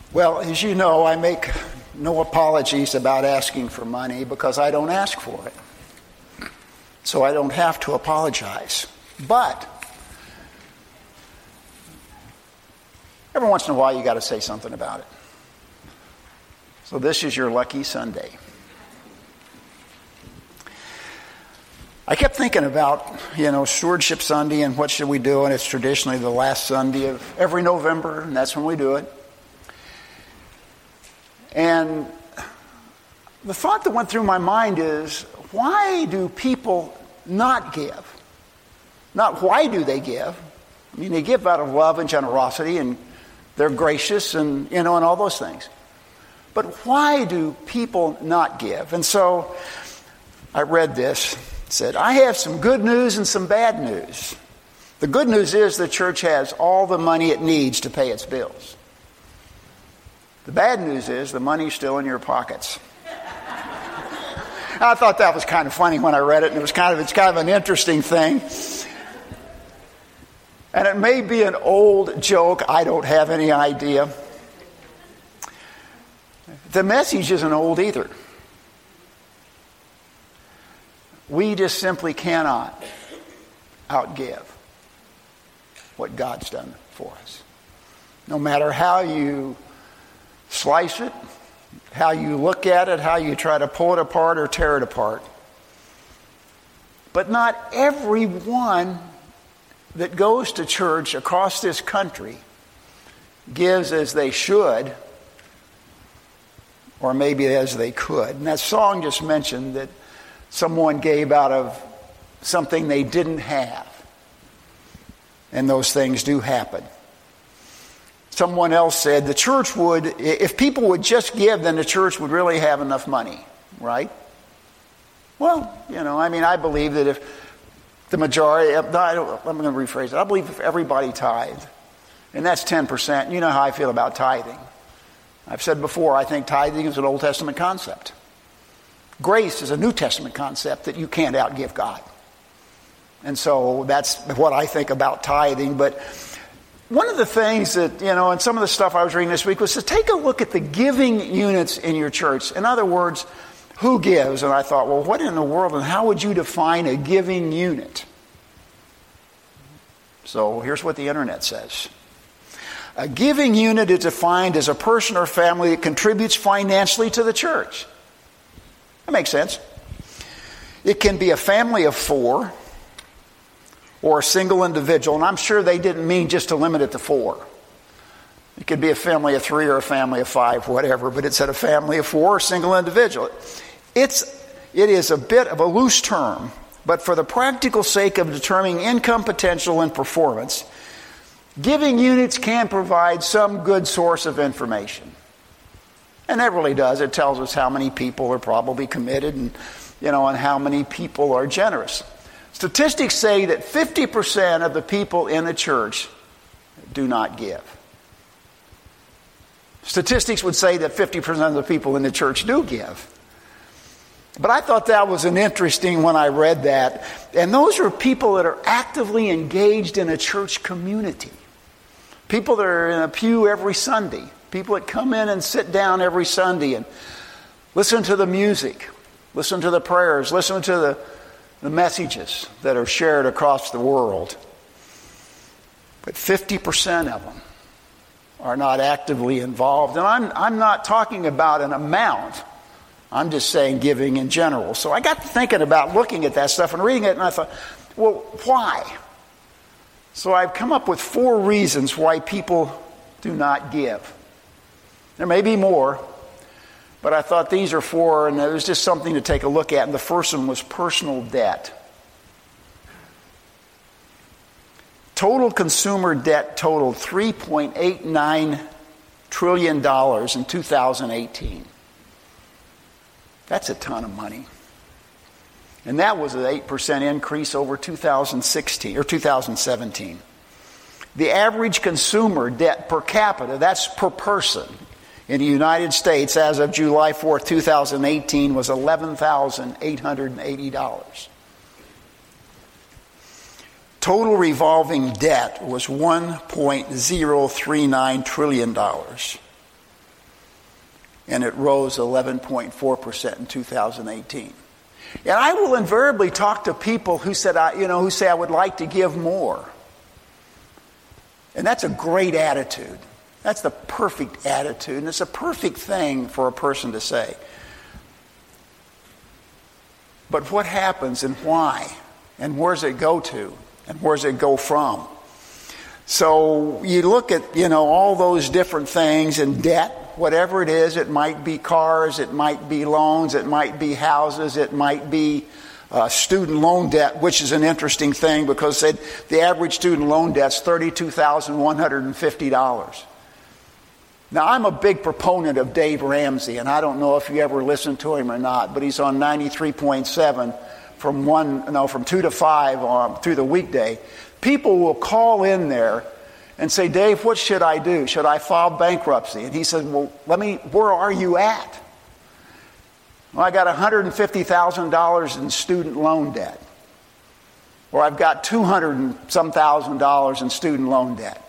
Well, as you know, I make no apologies about asking for money because I don't ask for it. So I don't have to apologize. But every once in a while you got to say something about it. So this is your lucky Sunday. I kept thinking about, Stewardship Sunday and what should we do, and it's traditionally the last Sunday of every November, and that's when we do it. And the thought that went through my mind is, why do people not give? Not why do they give? I mean, they give out of love and generosity, and they're gracious and, and all those things. But why do people not give? And so I read this. It said, I have some good news and some bad news. The good news is the church has all the money it needs to pay its bills. The bad news is the money's still in your pockets. I thought that was kind of funny when I read it, and it's kind of an interesting thing. And it may be an old joke, I don't have any idea. The message isn't old either. We just simply cannot outgive what God's done for us. No matter how you slice it, how you look at it, how you try to pull it apart or tear it apart. But not everyone that goes to church across this country gives as they should, or maybe as they could. And that song just mentioned that someone gave out of something they didn't have. And those things do happen. Someone else said the church would, if people would just give, then the church would really have enough money, right? Well, I believe that if the majority, I'm going to rephrase it, I believe if everybody tithed, and that's 10%, you know how I feel about tithing. I've said before, I think tithing is an Old Testament concept. Grace is a New Testament concept that you can't outgive God. And so that's what I think about tithing. But one of the things that, and some of the stuff I was reading this week was to take a look at the giving units in your church. In other words, who gives? And I thought, well, what in the world and how would you define a giving unit? So here's what the internet says. A giving unit is defined as a person or family that contributes financially to the church. That makes sense. It can be a family of 4 or a single individual, and I'm sure they didn't mean just to limit it to 4. It could be a family of 3 or a family of 5, whatever, but it said a family of 4 or a single individual. It is a bit of a loose term, but for the practical sake of determining income potential and performance, giving units can provide some good source of information. And that really does. It tells us how many people are probably committed and how many people are generous. Statistics say that 50% of the people in the church do not give. Statistics would say that 50% of the people in the church do give. But I thought that was an interesting when I read that. And those are people that are actively engaged in a church community. People that are in a pew every Sunday. People that come in and sit down every Sunday and listen to the music, listen to the prayers, listen to the messages that are shared across the world. But 50% of them are not actively involved. And I'm not talking about an amount. I'm just saying giving in general. So I got to thinking about looking at that stuff and reading it, and I thought, well, why? So I've come up with 4 reasons why people do not give. There may be more, but I thought these are 4, and it was just something to take a look at. And the first one was personal debt. Total consumer debt totaled $3.89 trillion in 2018. That's a ton of money. And that was an 8% increase over 2016 or 2017. The average consumer debt per capita, that's per person, in the United States as of July 4th, 2018 was $11,880. Total revolving debt was $1.039 trillion. and it rose 11.4% in 2018. And I will invariably talk to people who say I would like to give more. And that's a great attitude. That's the perfect attitude, and it's a perfect thing for a person to say. But what happens and why? And where does it go to? And where does it go from? So you look at, all those different things, and debt, whatever it is, it might be cars, it might be loans, it might be houses, it might be student loan debt, which is an interesting thing because the average student loan debt's $32,150. Now, I'm a big proponent of Dave Ramsey, and I don't know if you ever listened to him or not, but he's on 93.7 from 2 to 5 through the weekday. People will call in there and say, Dave, what should I do? Should I file bankruptcy? And he says, well, where are you at? Well, I got $150,000 in student loan debt. Or I've got $200 and some $1,000 in student loan debt.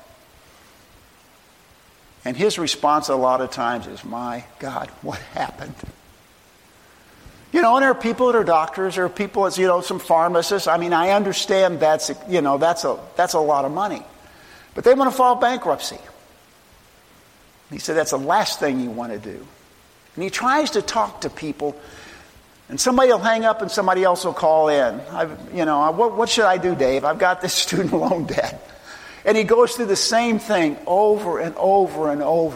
And his response a lot of times is, my God, what happened? And there are people that are doctors, there are people that's, some pharmacists. I mean, I understand that's a lot of money. But they want to file bankruptcy. He said that's the last thing you want to do. And he tries to talk to people, and somebody will hang up and somebody else will call in. What should I do, Dave? I've got this student loan debt. And he goes through the same thing over and over and over.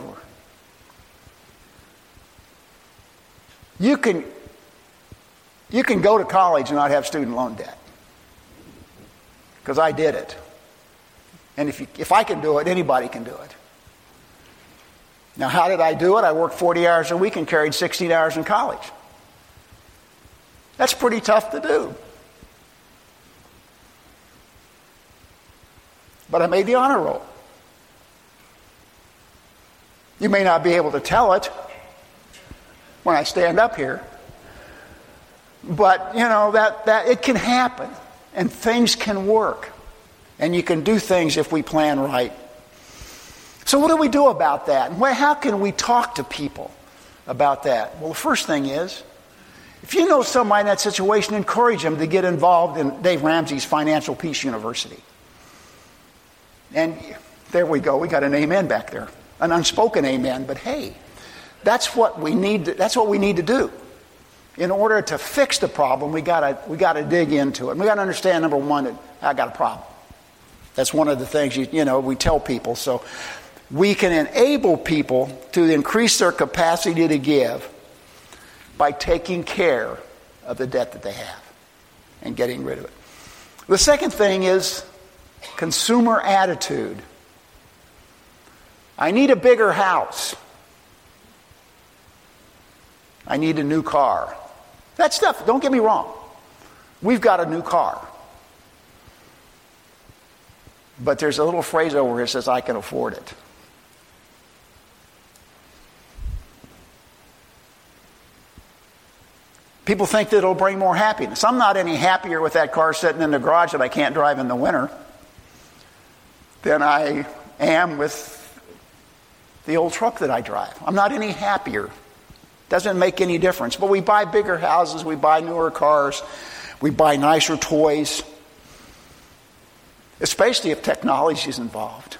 You can go to college and not have student loan debt. Because I did it. And if I can do it, anybody can do it. Now, how did I do it? I worked 40 hours a week and carried 16 hours in college. That's pretty tough to do. But I made the honor roll. You may not be able to tell it when I stand up here. But, that it can happen. And things can work. And you can do things if we plan right. So what do we do about that? And how can we talk to people about that? Well, the first thing is, if you know somebody in that situation, encourage them to get involved in Dave Ramsey's Financial Peace University. And there we go. We got an amen back there. An unspoken amen. But hey, that's what we need to do. In order to fix the problem, we got to dig into it. We got to understand, number one, that I got a problem. That's one of the things we tell people. So we can enable people to increase their capacity to give by taking care of the debt that they have and getting rid of it. The second thing is consumer attitude. I need a bigger house. I need a new car. That stuff, don't get me wrong. We've got a new car. But there's a little phrase over here that says, I can afford it. People think that it'll bring more happiness. I'm not any happier with that car sitting in the garage that I can't drive in the winter than I am with the old truck that I drive. I'm not any happier. Doesn't make any difference. But we buy bigger houses, we buy newer cars, we buy nicer toys, especially if technology is involved.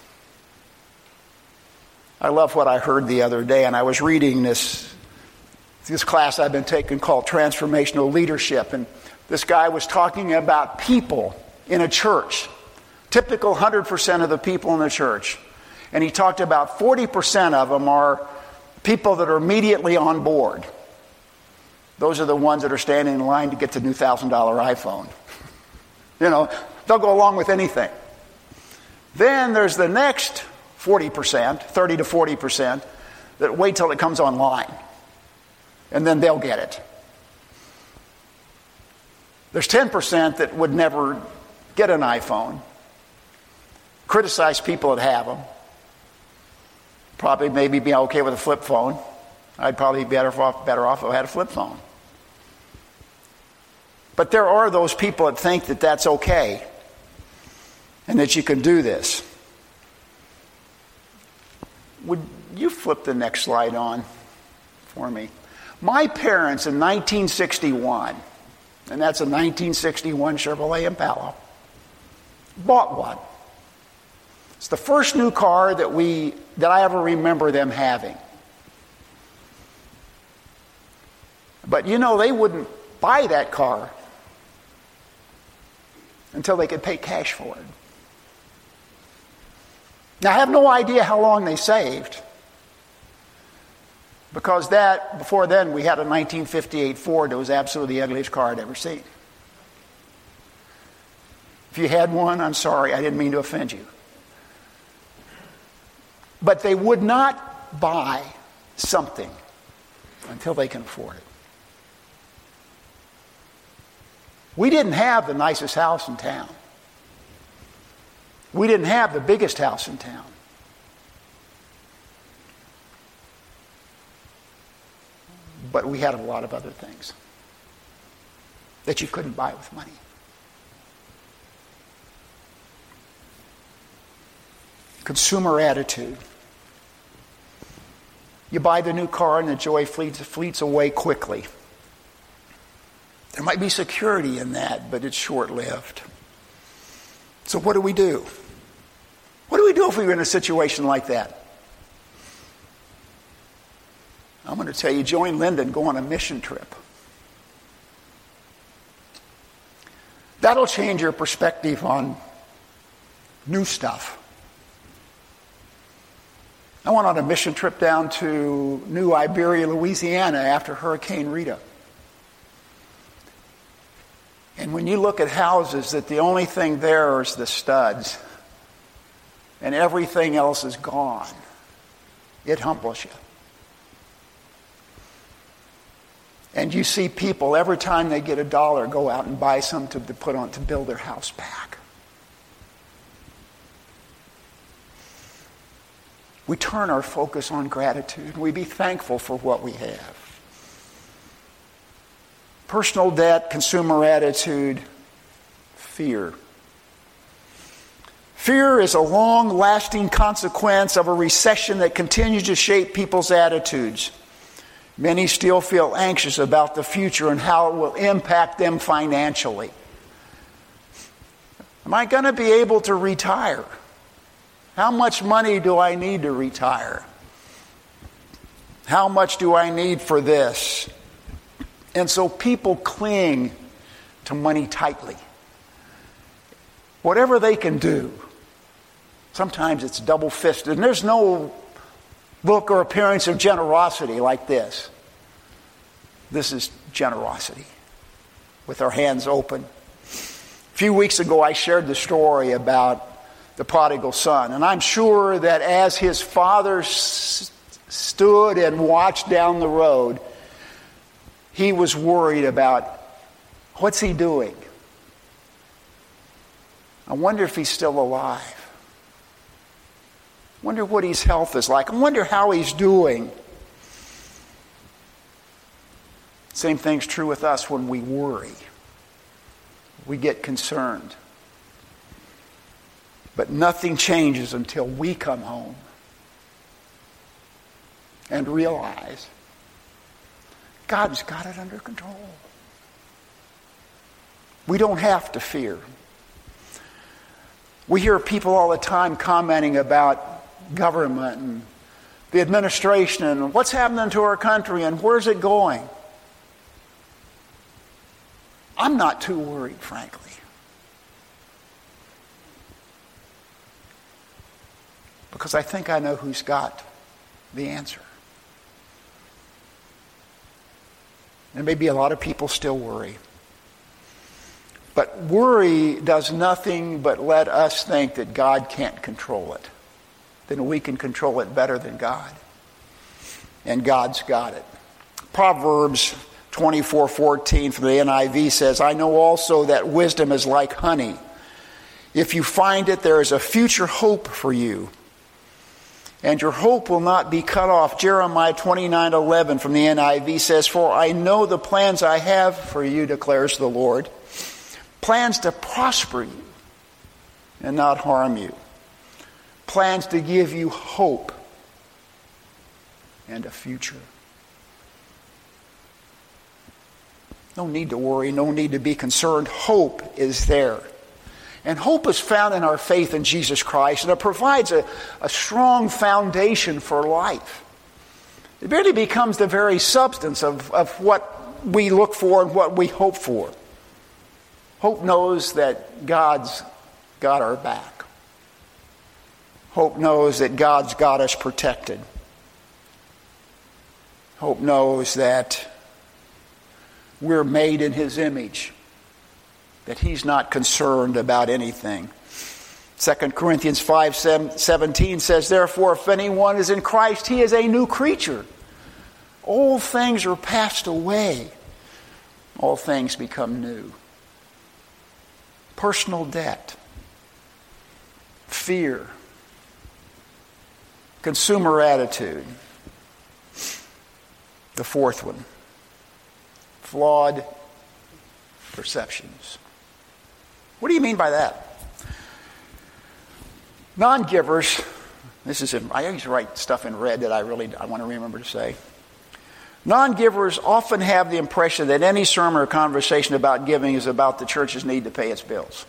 I love what I heard the other day, and I was reading this class I've been taking called Transformational Leadership, and this guy was talking about people in a church, typical 100% of the people in the church. And he talked about 40% of them are people that are immediately on board. Those are the ones that are standing in line to get the new $1,000 iPhone. They'll go along with anything. Then there's the next 40%, 30 to 40%, that wait till it comes online. And then they'll get it. There's 10% that would never get an iPhone. Criticize people that have them. Probably maybe be okay with a flip phone. I'd probably be better off if I had a flip phone. But there are those people that think that that's okay and that you can do this. Would you flip the next slide on for me. My parents in 1961, and that's a 1961 Chevrolet Impala, bought one. It's the first new car that I ever remember them having. But you know, they wouldn't buy that car until they could pay cash for it. Now, I have no idea how long they saved, because before then we had a 1958 Ford that was absolutely the ugliest car I'd ever seen. If you had one, I'm sorry, I didn't mean to offend you. But they would not buy something until they can afford it. We didn't have the nicest house in town. We didn't have the biggest house in town. But we had a lot of other things that you couldn't buy with money. Consumer attitude. You buy the new car and the joy fleets away quickly. There might be security in that, but it's short-lived. So what do we do? What do we do if we were in a situation like that? I'm going to tell you, join Linda and go on a mission trip. That'll change your perspective on new stuff. I went on a mission trip down to New Iberia, Louisiana after Hurricane Rita. And when you look at houses that the only thing there is the studs and everything else is gone, it humbles you. And you see people, every time they get $1, go out and buy something to put on to build their house back. We turn our focus on gratitude. We be thankful for what we have. Personal debt, consumer attitude, fear. Fear is a long-lasting consequence of a recession that continues to shape people's attitudes. Many still feel anxious about the future and how it will impact them financially. Am I going to be able to retire? How much money do I need to retire? How much do I need for this? And so people cling to money tightly. Whatever they can do. Sometimes it's double-fisted. And there's no look or appearance of generosity like this. This is generosity with our hands open. A few weeks ago, I shared the story about the prodigal son. And I'm sure that as his father stood and watched down the road, he was worried about, what's he doing? I wonder if he's still alive. I wonder what his health is like. I wonder how he's doing. Same thing's true with us when we worry. We get concerned. But nothing changes until we come home and realize God's got it under control. We don't have to fear. We hear people all the time commenting about government and the administration and what's happening to our country and where's it going. I'm not too worried, frankly. Because I think I know who's got the answer. There may be a lot of people still worry. But worry does nothing but let us think that God can't control it. Then we can control it better than God. And God's got it. Proverbs 24:14 from the NIV says, I know also that wisdom is like honey. If you find it, there is a future hope for you. And your hope will not be cut off. Jeremiah 29:11 from the NIV says, For I know the plans I have for you, declares the Lord. Plans to prosper you and not harm you. Plans to give you hope and a future. No need to worry, no need to be concerned. Hope is there. And hope is found in our faith in Jesus Christ, and it provides a strong foundation for life. It really becomes the very substance of what we look for and what we hope for. Hope knows that God's got our back. Hope knows that God's got us protected. Hope knows that we're made in His image, that He's not concerned about anything. 2 Corinthians 5:17 says, "Therefore, if anyone is in Christ, he is a new creature. Old things are passed away. All things become new." Personal debt, fear, consumer attitude. The fourth one, flawed perceptions. What do you mean by that? Non-givers, I used to write stuff in red that I want to remember to say. Non-givers often have the impression that any sermon or conversation about giving is about the church's need to pay its bills.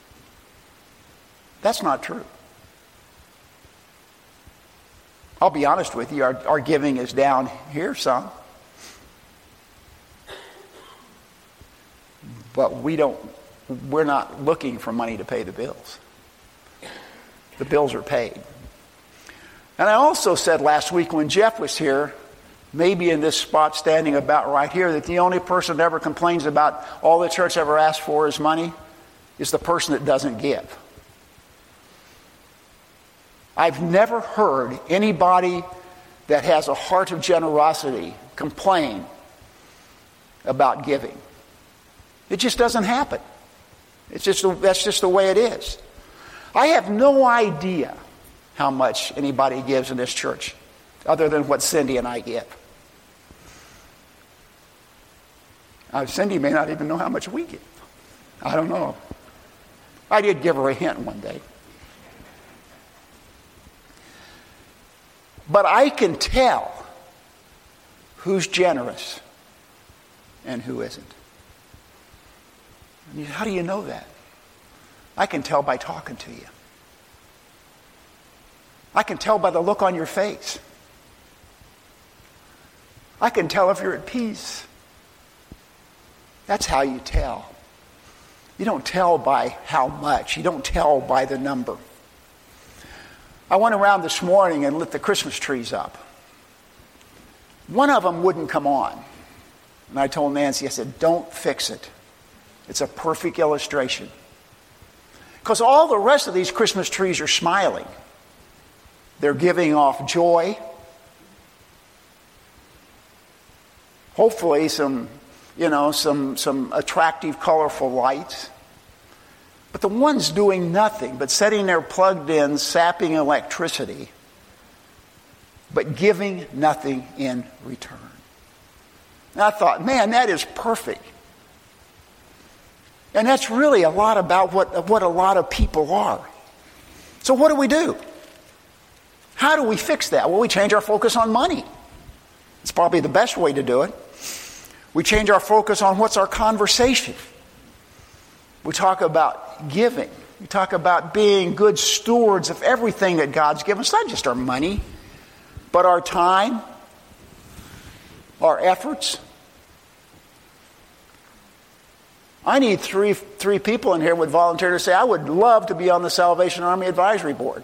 That's not true. I'll be honest with you, our giving is down here some. But we're not looking for money to pay the bills. The bills are paid. And I also said last week when Jeff was here, maybe in this spot standing about right here, that the only person that ever complains about all the church ever asks for is money is the person that doesn't give. I've never heard anybody that has a heart of generosity complain about giving. It just doesn't happen. That's just the way it is. I have no idea how much anybody gives in this church other than what Cindy and I give. Cindy may not even know how much we give. I don't know. I did give her a hint one day. But I can tell who's generous and who isn't. How do you know that? I can tell by talking to you. I can tell by the look on your face. I can tell if you're at peace. That's how you tell. You don't tell by how much. You don't tell by the number. I went around this morning and lit the Christmas trees up. One of them wouldn't come on. And I told Nancy, I said, don't fix it. It's a perfect illustration. Because all the rest of these Christmas trees are smiling. They're giving off joy. Hopefully some attractive, colorful lights. But the ones doing nothing but sitting there plugged in, sapping electricity, but giving nothing in return. And I thought, man, that is perfect. And that's really a lot about what a lot of people are. So what do? How do we fix that? Well, we change our focus on money. It's probably the best way to do it. We change our focus on what's our conversation. We talk about giving. We talk about being good stewards of everything that God's given us. Not just our money, but our time, our efforts. I need three people in here would volunteer to say, I would love to be on the Salvation Army Advisory Board.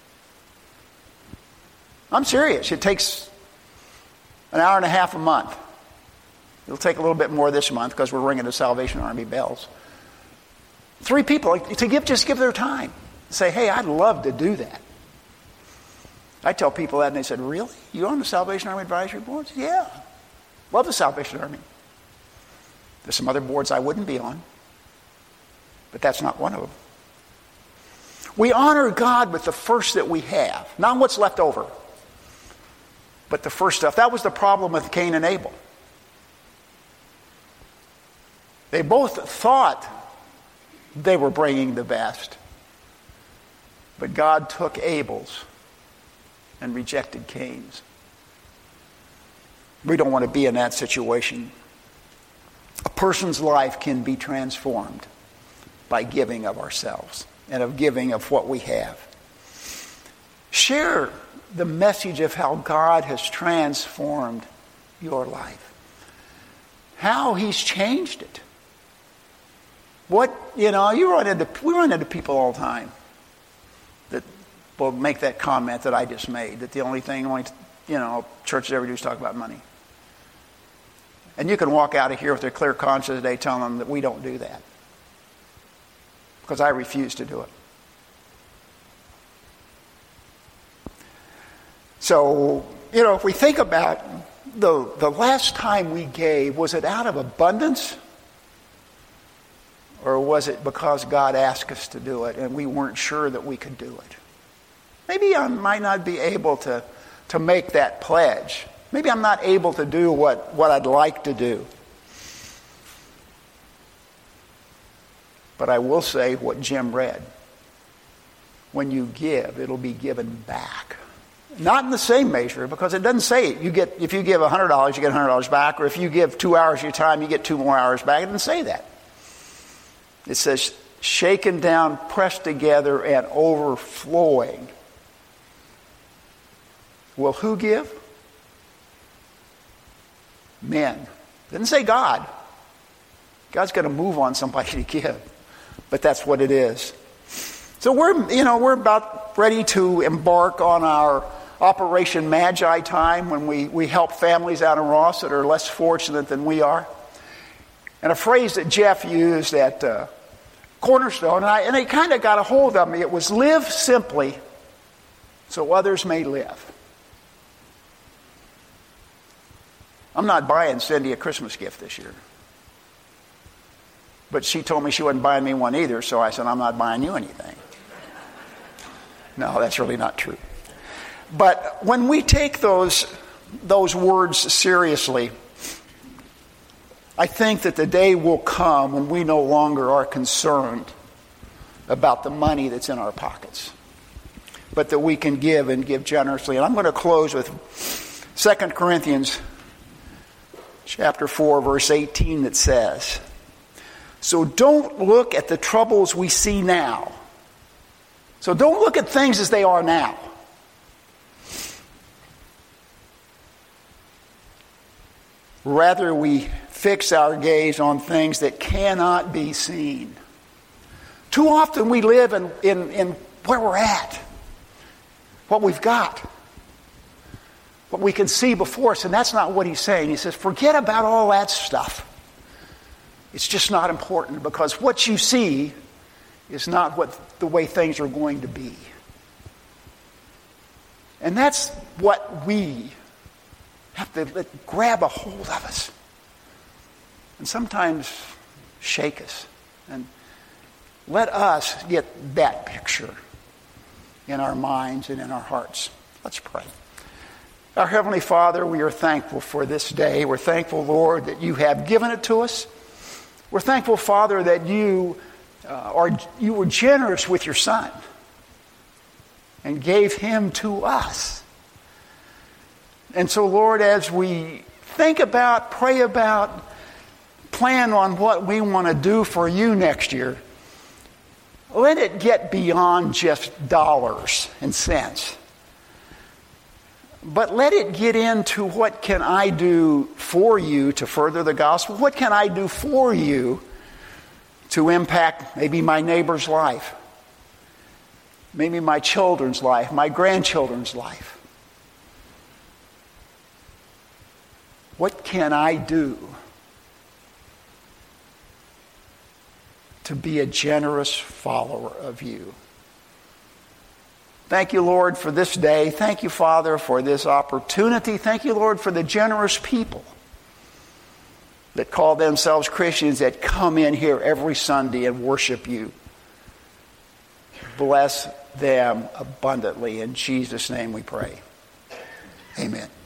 I'm serious. It takes an hour and a half a month. It'll take a little bit more this month because we're ringing the Salvation Army bells. 3 people to give their time. Say, hey, I'd love to do that. I tell people that and they said, really? You're on the Salvation Army Advisory Board? Yeah. Love the Salvation Army. There's some other boards I wouldn't be on. But that's not one of them. We honor God with the first that we have. Not what's left over. But the first stuff. That was the problem with Cain and Abel. They both thought they were bringing the best. But God took Abel's and rejected Cain's. We don't want to be in that situation. A person's life can be transformed by giving of ourselves and of giving of what we have. Share the message of how God has transformed your life, how He's changed it. We run into people all the time that will make that comment that I just made, that the only churches ever do is talk about money. And you can walk out of here with a clear conscience today telling them that we don't do that. Because I refuse to do it. So, if we think about the last time we gave, was it out of abundance? Or was it because God asked us to do it and we weren't sure that we could do it? Maybe I might not be able to make that pledge. Maybe I'm not able to do what I'd like to do. But I will say what Jim read. When you give, it'll be given back. Not in the same measure, because it doesn't say it. If you give $100, you get $100 back, or if you give 2 hours of your time, you get 2 more hours back. It doesn't say that. It says, shaken down, pressed together, and overflowing. Will who give? Men. It didn't say God. God's going to move on somebody to give. But that's what it is. So we're about ready to embark on our Operation Magi time when we help families out in Ross that are less fortunate than we are. And a phrase that Jeff used at Cornerstone, and it kind of got a hold of me. It was live simply so others may live. I'm not buying Cindy a Christmas gift this year. But she told me she wasn't buying me one either, so I said, I'm not buying you anything. No, that's really not true. But when we take those words seriously, I think that the day will come when we no longer are concerned about the money that's in our pockets, but that we can give and give generously. And I'm going to close with 2 Corinthians chapter 4, verse 18 that says, so don't look at the troubles we see now. So don't look at things as they are now. Rather, we fix our gaze on things that cannot be seen. Too often we live in where we're at, what we've got, what we can see before us, and that's not what he's saying. He says, forget about all that stuff. It's just not important, because what you see is not the way things are going to be. And that's what we have to let grab a hold of us. And sometimes shake us. And let us get that picture in our minds and in our hearts. Let's pray. Our Heavenly Father, we are thankful for this day. We're thankful, Lord, that you have given it to us. We're thankful, Father, that you were generous with your Son and gave him to us. And so, Lord, as we think about, pray about, plan on what we want to do for you next year, let it get beyond just dollars and cents. But let it get into what can I do for you to further the gospel? What can I do for you to impact maybe my neighbor's life? Maybe my children's life, my grandchildren's life. What can I do to be a generous follower of you? Thank you, Lord, for this day. Thank you, Father, for this opportunity. Thank you, Lord, for the generous people that call themselves Christians that come in here every Sunday and worship you. Bless them abundantly. In Jesus' name we pray. Amen.